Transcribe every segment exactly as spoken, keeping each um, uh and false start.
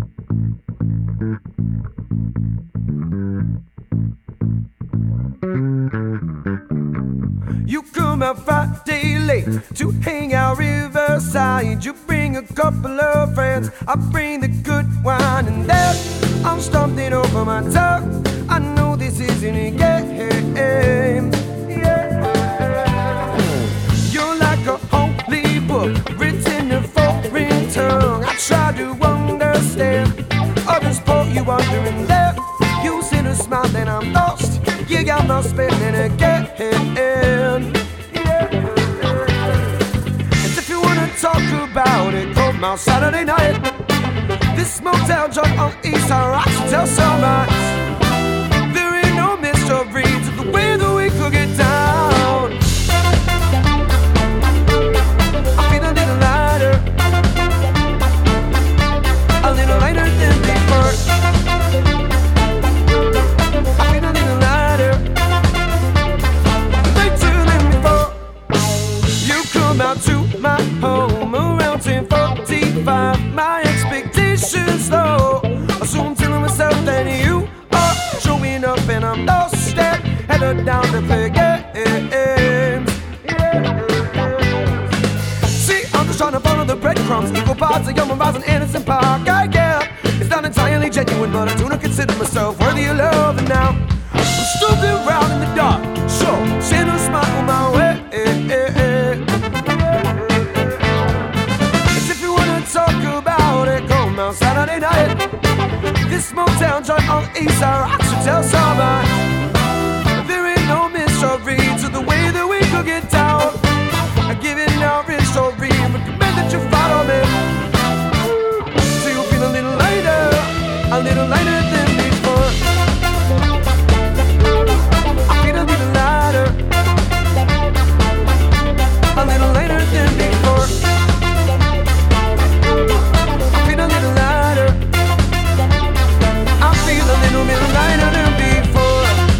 You come out Friday late to hang out riverside. You bring a couple of friends, I bring the good wine, and there I'm stumbling over my tongue. I know this isn't a game. Yeah. You're like a holy book written in foreign tongue. I try to understand, others pull you under, and there you see a smile, then I'm lost. You got no spinning again. Yeah. And if you wanna talk about it, come out Saturday night. This motel joint on East Side Rocks will tell so much. There ain't no mystery to the way that we could get down. I feel a little lighter, a little lighter than before. I feel a little lighter, lighter than before. You come out to my home around ten forty-five. My expectations low, so I'm telling myself that you are showing up, and I'm lost there, headed down to play games. See, I'm just trying to follow the breadcrumbs, equal parts of young and innocent park. I get it's not entirely genuine, but I do not consider myself worthy of love. And now I'm stooping around in the dark, sure, seeing a smile on my way. As if you wanna talk about it, come out Saturday night. This motel joint on East Side Rocks should tell so much. There ain't no mystery to the way that we could get down. I give it no mystery, recommend that you follow me, so you'll feel a little lighter, a little lighter than before. I feel a little lighter, a little lighter than before. I feel a little lighter, I feel a little bit lighter than before.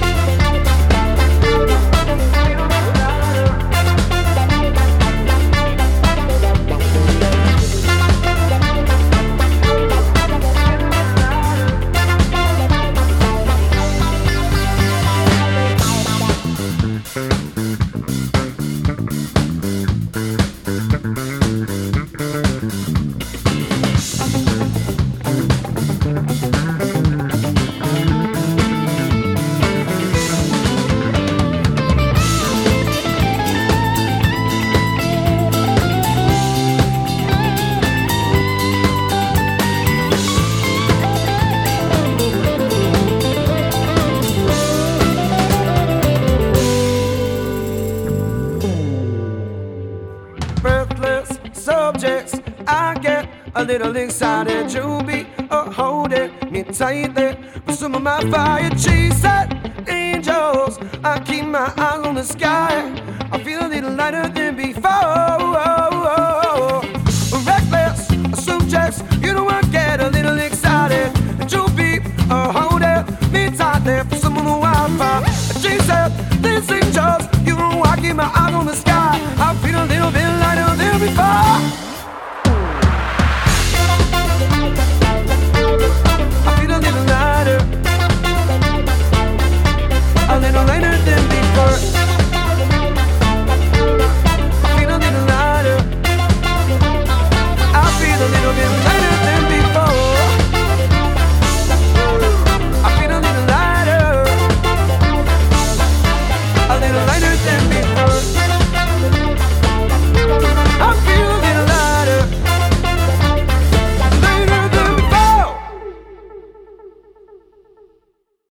Breathless subjects, I get a little excited. You be a holding me tightly with some of my fire chasing angels. I keep my eyes on the sky. I feel a little lighter than before. Reckless subjects, you know I get a little excited. You be a holding me tightly for some of the wildfire chasing these angels. You know I keep my eyes on the sky.